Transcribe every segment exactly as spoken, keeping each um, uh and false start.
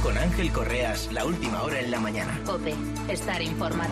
Con Ángel Correas, la última hora en la mañana. COPE, estar informado.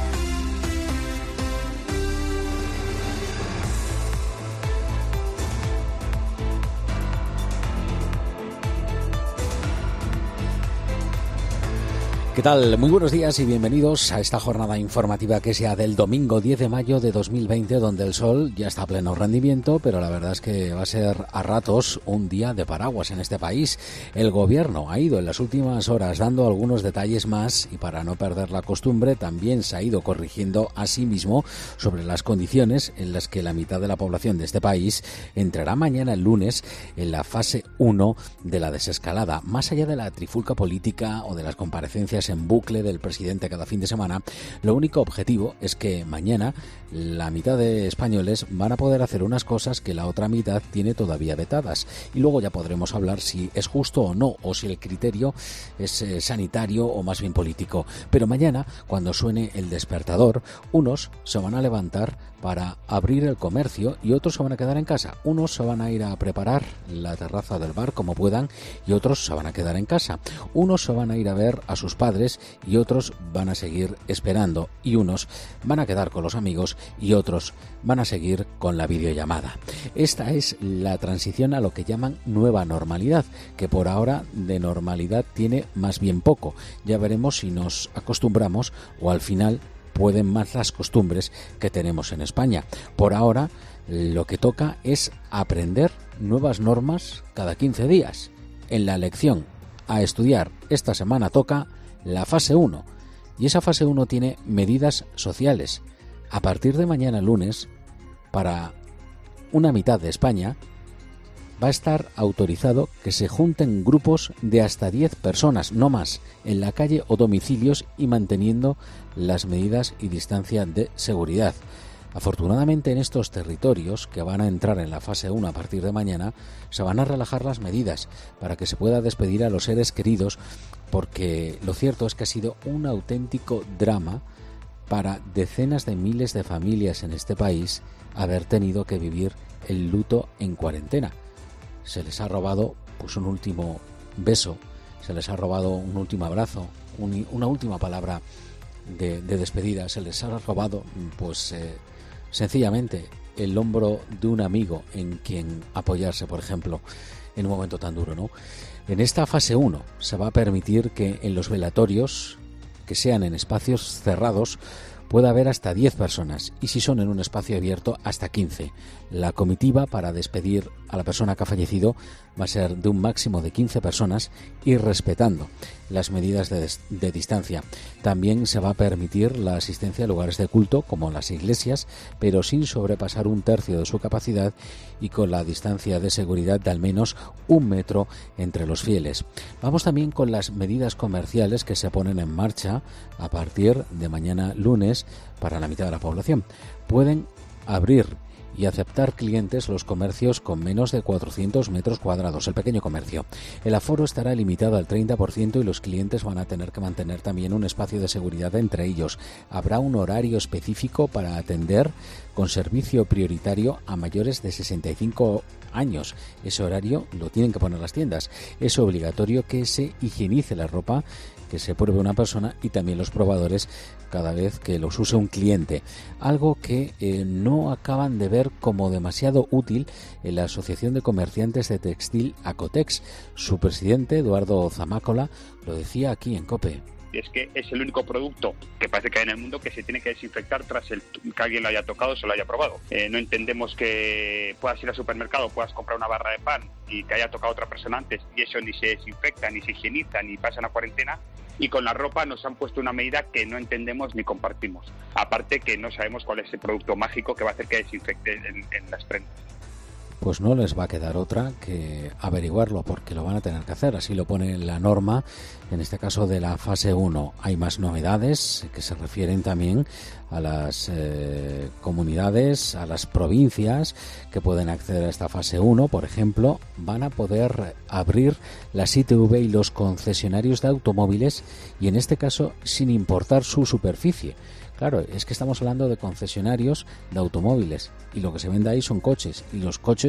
¿Qué tal? Muy buenos días y bienvenidos a esta jornada informativa que sea del domingo diez de mayo de dos mil veinte, donde el sol ya está a pleno rendimiento, pero la verdad es que va a ser a ratos un día de paraguas en este país. El gobierno ha ido en las últimas horas dando algunos detalles más y para no perder la costumbre también se ha ido corrigiendo a sí mismo sobre las condiciones en las que la mitad de la población de este país entrará mañana el lunes en la fase uno de la desescalada. Más allá de la trifulca política o de las comparecencias en bucle del presidente cada fin de semana, lo único objetivo es que mañana la mitad de españoles van a poder hacer unas cosas que la otra mitad tiene todavía vetadas, y luego ya podremos hablar si es justo o no, o si el criterio es eh, sanitario o más bien político. Pero mañana, cuando suene el despertador, unos se van a levantar para abrir el comercio y otros se van a quedar en casa. Unos se van a ir a preparar la terraza del bar como puedan y otros se van a quedar en casa. Unos se van a ir a ver a sus padres y otros van a seguir esperando, y unos van a quedar con los amigos y otros van a seguir con la videollamada. Esta es la transición a lo que llaman nueva normalidad, que por ahora de normalidad tiene más bien poco. Ya veremos si nos acostumbramos o al final pueden más las costumbres que tenemos en España. Por ahora lo que toca es aprender nuevas normas cada quince días. En la lección a estudiar esta semana toca la fase uno, y esa fase uno tiene medidas sociales. A partir de mañana lunes, para una mitad de España, va a estar autorizado que se junten grupos de hasta diez personas, no más, en la calle o domicilios y manteniendo las medidas y distancia de seguridad. Afortunadamente, en estos territorios que van a entrar en la fase uno a partir de mañana, se van a relajar las medidas para que se pueda despedir a los seres queridos, porque lo cierto es que ha sido un auténtico drama para decenas de miles de familias en este país haber tenido que vivir el luto en cuarentena. Se les ha robado pues un último beso, se les ha robado un último abrazo, un, una última palabra de, de despedida, se les ha robado pues eh, sencillamente el hombro de un amigo en quien apoyarse, por ejemplo, en un momento tan duro, ¿no? En esta fase uno se va a permitir que en los velatorios, que sean en espacios cerrados, puede haber hasta diez personas, y si son en un espacio abierto, hasta quince. La comitiva para despedir a la persona que ha fallecido va a ser de un máximo de quince personas y respetando las medidas de, de distancia. También se va a permitir la asistencia a lugares de culto como las iglesias, pero sin sobrepasar un tercio de su capacidad y con la distancia de seguridad de al menos un metro entre los fieles. Vamos también con las medidas comerciales que se ponen en marcha a partir de mañana lunes para la mitad de la población. Pueden abrir y aceptar clientes los comercios con menos de cuatrocientos metros cuadrados, el pequeño comercio. El aforo estará limitado al treinta por ciento y los clientes van a tener que mantener también un espacio de seguridad entre ellos. Habrá un horario específico para atender con servicio prioritario a mayores de sesenta y cinco años. Ese horario lo tienen que poner las tiendas. Es obligatorio que se higienice la ropa que se pruebe una persona y también los probadores cada vez que los use un cliente, algo que eh, no acaban de ver como demasiado útil en la Asociación de Comerciantes de Textil Acotex. Su presidente, Eduardo Zamácola, lo decía aquí en COPE. Es que es el único producto que parece que hay en el mundo que se tiene que desinfectar tras el que alguien lo haya tocado o se lo haya probado. Eh, no entendemos que puedas ir al supermercado, puedas comprar una barra de pan y te haya tocado otra persona antes y eso ni se desinfecta, ni se higieniza, ni pasa una cuarentena. Y con la ropa nos han puesto una medida que no entendemos ni compartimos. Aparte que no sabemos cuál es el producto mágico que va a hacer que desinfecte en, en las prendas. Pues no les va a quedar otra que averiguarlo, porque lo van a tener que hacer. Así lo pone la norma, en este caso de la fase uno. Hay más novedades que se refieren también a las eh, comunidades, a las provincias que pueden acceder a esta fase uno. Por ejemplo, van a poder abrir las I T V y los concesionarios de automóviles, y en este caso sin importar su superficie. Claro, es que estamos hablando de concesionarios de automóviles y lo que se vende ahí son coches, y los coches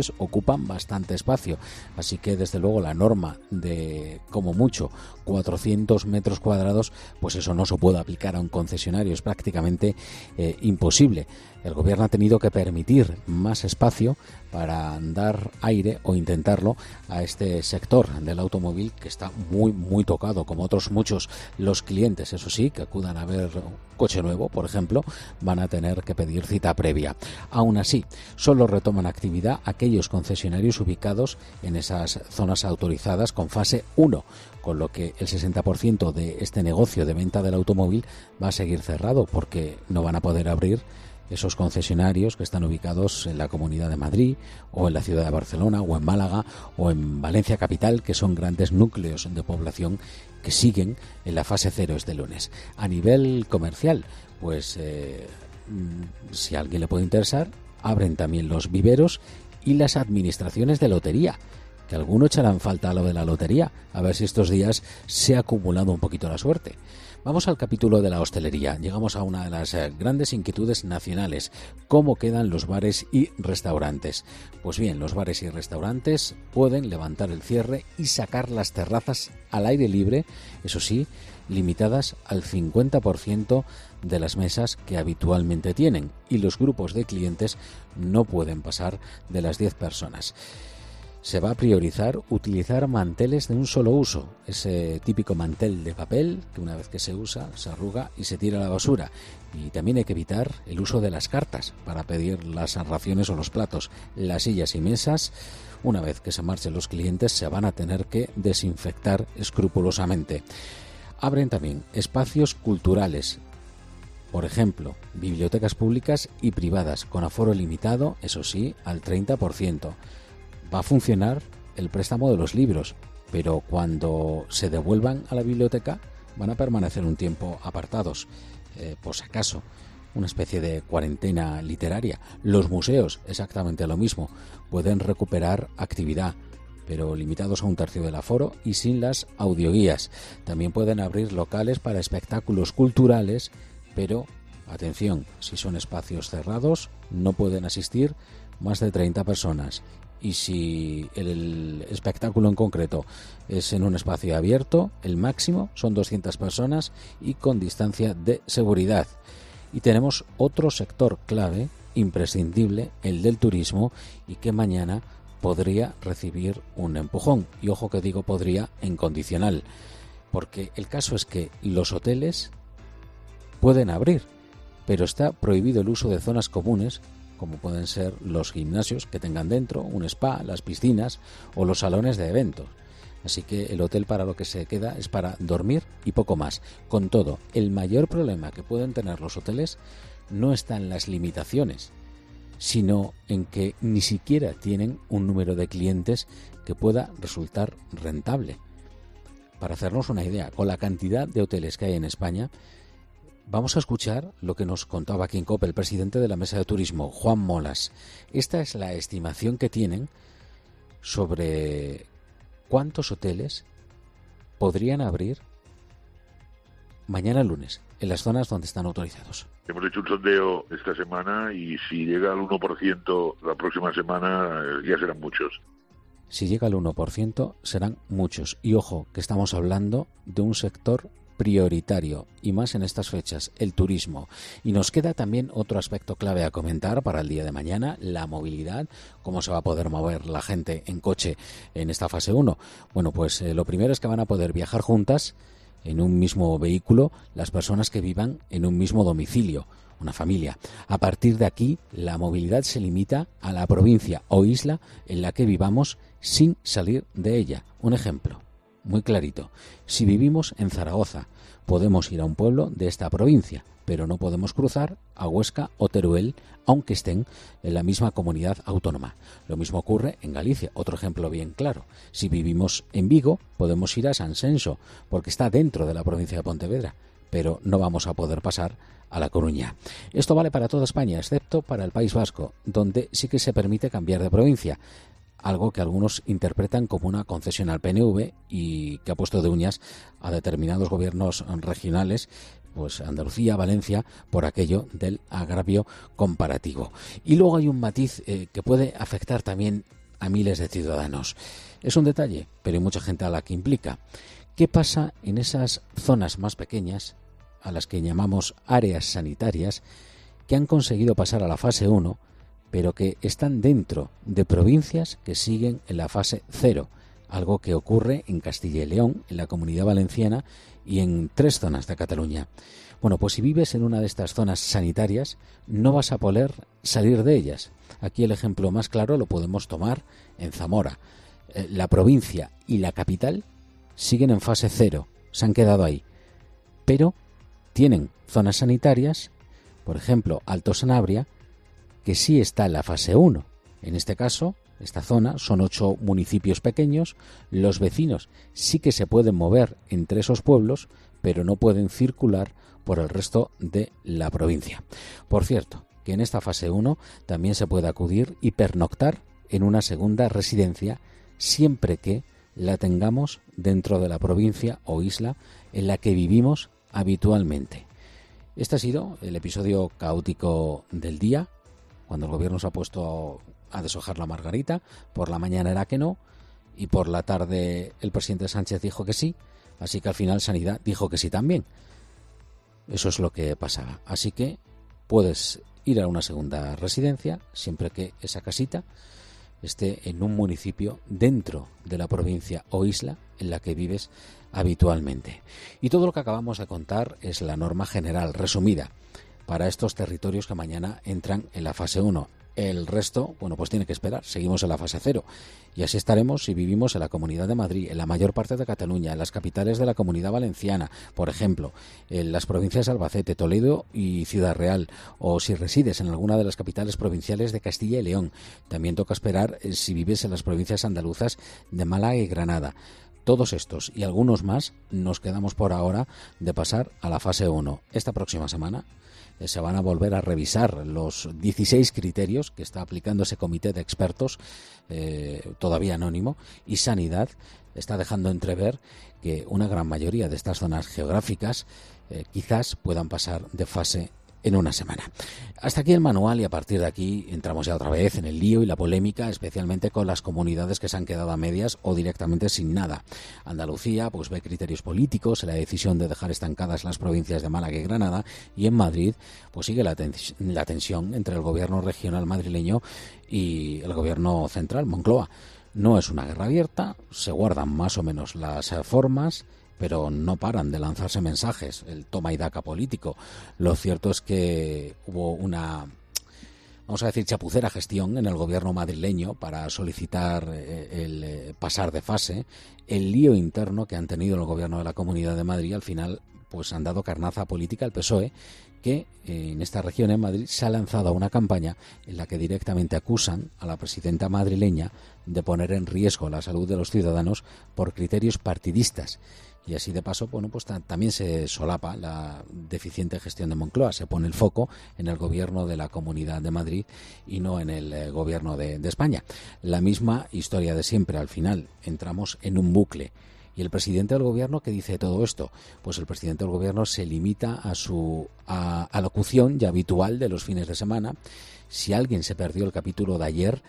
clientes ocupan bastante espacio, así que desde luego la norma de como mucho cuatrocientos metros cuadrados, pues eso no se puede aplicar a un concesionario, es prácticamente eh, imposible. El gobierno ha tenido que permitir más espacio para dar aire o intentarlo a este sector del automóvil que está muy muy tocado, como otros muchos. Los clientes, eso sí, que acudan a ver un coche nuevo, por ejemplo, van a tener que pedir cita previa. Aún así, solo retoman actividad aquellos concesionarios ubicados en esas zonas autorizadas con fase uno, con lo que el sesenta por ciento de este negocio de venta del automóvil va a seguir cerrado porque no van a poder abrir esos concesionarios que están ubicados en la Comunidad de Madrid o en la ciudad de Barcelona o en Málaga o en Valencia capital, que son grandes núcleos de población que siguen en la fase cero este lunes. A nivel comercial, pues eh, si a alguien le puede interesar, abren también los viveros y las administraciones de lotería, que algunos echarán falta a lo de la lotería, a ver si estos días se ha acumulado un poquito la suerte. Vamos al capítulo de la hostelería. Llegamos a una de las eh, grandes inquietudes nacionales. ¿Cómo quedan los bares y restaurantes? Pues bien, los bares y restaurantes pueden levantar el cierre y sacar las terrazas al aire libre, eso sí, limitadas al cincuenta por ciento de las mesas que habitualmente tienen, y los grupos de clientes no pueden pasar de las diez personas. Se va a priorizar utilizar manteles de un solo uso, ese típico mantel de papel que una vez que se usa se arruga y se tira a la basura. Y también hay que evitar el uso de las cartas para pedir las raciones o los platos. Las sillas y mesas, una vez que se marchen los clientes, se van a tener que desinfectar escrupulosamente. Abren también espacios culturales, por ejemplo, bibliotecas públicas y privadas, con aforo limitado, eso sí, al treinta por ciento. Va a funcionar el préstamo de los libros, pero cuando se devuelvan a la biblioteca van a permanecer un tiempo apartados, eh, por si acaso, una especie de cuarentena literaria. Los museos, exactamente lo mismo, pueden recuperar actividad, pero limitados a un tercio del aforo y sin las audioguías. También pueden abrir locales para espectáculos culturales, pero, atención, si son espacios cerrados, no pueden asistir más de treinta personas. Y si el espectáculo en concreto es en un espacio abierto, el máximo son doscientas personas y con distancia de seguridad. Y tenemos otro sector clave, imprescindible, el del turismo, y que mañana podría recibir un empujón. Y ojo que digo podría en condicional, porque el caso es que los hoteles pueden abrir, pero está prohibido el uso de zonas comunes, como pueden ser los gimnasios que tengan dentro, un spa, las piscinas o los salones de eventos. Así que el hotel para lo que se queda es para dormir y poco más. Con todo, el mayor problema que pueden tener los hoteles no está en las limitaciones, sino en que ni siquiera tienen un número de clientes que pueda resultar rentable. Para hacernos una idea, con la cantidad de hoteles que hay en España, vamos a escuchar lo que nos contaba aquí en COPE el presidente de la Mesa de Turismo, Juan Molas. Esta es la estimación que tienen sobre cuántos hoteles podrían abrir mañana lunes en las zonas donde están autorizados. Hemos hecho un sondeo esta semana y si llega al uno por ciento la próxima semana ya serán muchos. Si llega al uno por ciento serán muchos. Y ojo, que estamos hablando de un sector prioritario, y más en estas fechas, el turismo. Y nos queda también otro aspecto clave a comentar para el día de mañana, la movilidad, cómo se va a poder mover la gente en coche en esta fase uno. Bueno, pues eh, lo primero es que van a poder viajar juntas en un mismo vehículo las personas que vivan en un mismo domicilio, una familia. A partir de aquí, la movilidad se limita a la provincia o isla en la que vivamos sin salir de ella. Un ejemplo muy clarito: si vivimos en Zaragoza, podemos ir a un pueblo de esta provincia, pero no podemos cruzar a Huesca o Teruel, aunque estén en la misma comunidad autónoma. Lo mismo ocurre en Galicia. Otro ejemplo bien claro: si vivimos en Vigo, podemos ir a Sanxenxo, porque está dentro de la provincia de Pontevedra, pero no vamos a poder pasar a La Coruña. Esto vale para toda España, excepto para el País Vasco, donde sí que se permite cambiar de provincia, algo que algunos interpretan como una concesión al P N V y que ha puesto de uñas a determinados gobiernos regionales, pues Andalucía, Valencia, por aquello del agravio comparativo. Y luego hay un matiz eh, que puede afectar también a miles de ciudadanos. Es un detalle, pero hay mucha gente a la que implica. ¿Qué pasa en esas zonas más pequeñas, a las que llamamos áreas sanitarias, que han conseguido pasar a la fase uno, pero que están dentro de provincias que siguen en la fase cero? Algo que ocurre en Castilla y León, en la Comunidad Valenciana y en tres zonas de Cataluña. Bueno, pues si vives en una de estas zonas sanitarias, no vas a poder salir de ellas. Aquí el ejemplo más claro lo podemos tomar en Zamora. Eh, la provincia y la capital siguen en fase cero, se han quedado ahí. Pero tienen zonas sanitarias, por ejemplo, Alto Sanabria, que sí está en la fase uno. En este caso, esta zona son ocho municipios pequeños, los vecinos sí que se pueden mover entre esos pueblos, pero no pueden circular por el resto de la provincia. Por cierto, que en esta fase uno también se puede acudir y pernoctar en una segunda residencia, siempre que la tengamos dentro de la provincia o isla en la que vivimos habitualmente. Este ha sido el episodio caótico del día, cuando el gobierno se ha puesto a deshojar la margarita. Por la mañana era que no, y por la tarde el presidente Sánchez dijo que sí, así que al final Sanidad dijo que sí también. Eso es lo que pasaba. Así que puedes ir a una segunda residencia, siempre que esa casita esté en un municipio dentro de la provincia o isla en la que vives habitualmente. Y todo lo que acabamos de contar es la norma general, resumida, para estos territorios que mañana entran en la fase uno. El resto, bueno, pues tiene que esperar. Seguimos en la fase cero. Y así estaremos si vivimos en la Comunidad de Madrid, en la mayor parte de Cataluña, en las capitales de la Comunidad Valenciana, por ejemplo, en las provincias de Albacete, Toledo y Ciudad Real, o si resides en alguna de las capitales provinciales de Castilla y León. También toca esperar eh, si vives en las provincias andaluzas de Málaga y Granada. Todos estos y algunos más nos quedamos por ahora de pasar a la fase uno. Esta próxima semana se van a volver a revisar los dieciséis criterios que está aplicando ese comité de expertos, eh, todavía anónimo, y Sanidad está dejando entrever que una gran mayoría de estas zonas geográficas eh, quizás puedan pasar de fase en una semana. Hasta aquí el manual, y a partir de aquí entramos ya otra vez en el lío y la polémica, especialmente con las comunidades que se han quedado a medias o directamente sin nada. Andalucía pues ve criterios políticos en la decisión de dejar estancadas las provincias de Málaga y Granada, y en Madrid pues sigue la, tens- la tensión entre el gobierno regional madrileño y el gobierno central, Moncloa. No es una guerra abierta, se guardan más o menos las formas, pero no paran de lanzarse mensajes, el toma y daca político. Lo cierto es que hubo una, vamos a decir, chapucera gestión en el gobierno madrileño para solicitar eh, el eh, pasar de fase. El lío interno que han tenido en el gobierno de la Comunidad de Madrid, al final pues han dado carnaza política al P S O E, que eh, en esta región, en Madrid, se ha lanzado a una campaña en la que directamente acusan a la presidenta madrileña de poner en riesgo la salud de los ciudadanos por criterios partidistas. Y así de paso, bueno, pues ta- también se solapa la deficiente gestión de Moncloa. Se pone el foco en el gobierno de la Comunidad de Madrid y no en el eh, gobierno de, de España. La misma historia de siempre. Al final entramos en un bucle. ¿Y el presidente del gobierno qué dice de todo esto? Pues el presidente del gobierno se limita a su a, alocución ya habitual de los fines de semana. Si alguien se perdió el capítulo de ayer,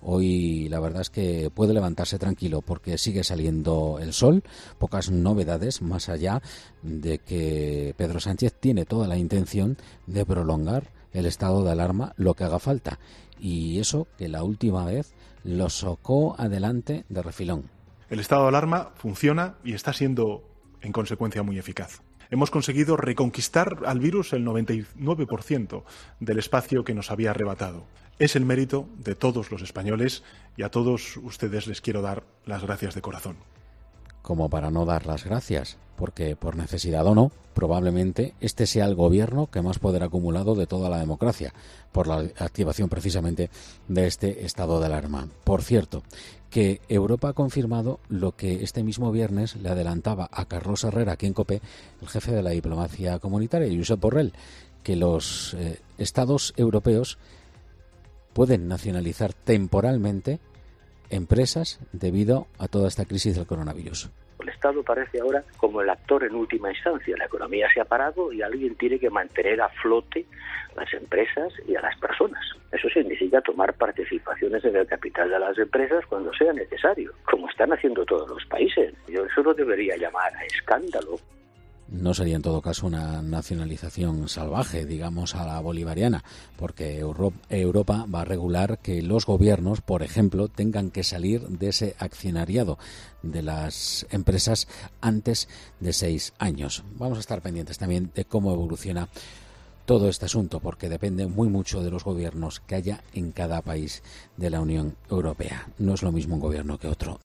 hoy la verdad es que puede levantarse tranquilo, porque sigue saliendo el sol, pocas novedades más allá de que Pedro Sánchez tiene toda la intención de prolongar el estado de alarma lo que haga falta, y eso que la última vez lo sacó adelante de refilón. El estado de alarma funciona y está siendo, en consecuencia, muy eficaz. Hemos conseguido reconquistar al virus el noventa y nueve por ciento del espacio que nos había arrebatado. Es el mérito de todos los españoles, y a todos ustedes les quiero dar las gracias de corazón. Como para no dar las gracias, porque por necesidad o no, probablemente este sea el gobierno que más poder ha acumulado de toda la democracia, por la activación precisamente de este estado de alarma. Por cierto, que Europa ha confirmado lo que este mismo viernes le adelantaba a Carlos Herrera aquí en COPE, el jefe de la diplomacia comunitaria, Josep Borrell, que los eh, estados europeos pueden nacionalizar temporalmente empresas debido a toda esta crisis del coronavirus. El Estado parece ahora como el actor en última instancia. La economía se ha parado y alguien tiene que mantener a flote las empresas y a las personas. Eso significa tomar participaciones en el capital de las empresas cuando sea necesario, como están haciendo todos los países. Yo eso no debería llamar a escándalo. No sería en todo caso una nacionalización salvaje, digamos, a la bolivariana, porque Europa va a regular que los gobiernos, por ejemplo, tengan que salir de ese accionariado de las empresas antes de seis años. Vamos a estar pendientes también de cómo evoluciona todo este asunto, porque depende muy mucho de los gobiernos que haya en cada país de la Unión Europea. No es lo mismo un gobierno que otro.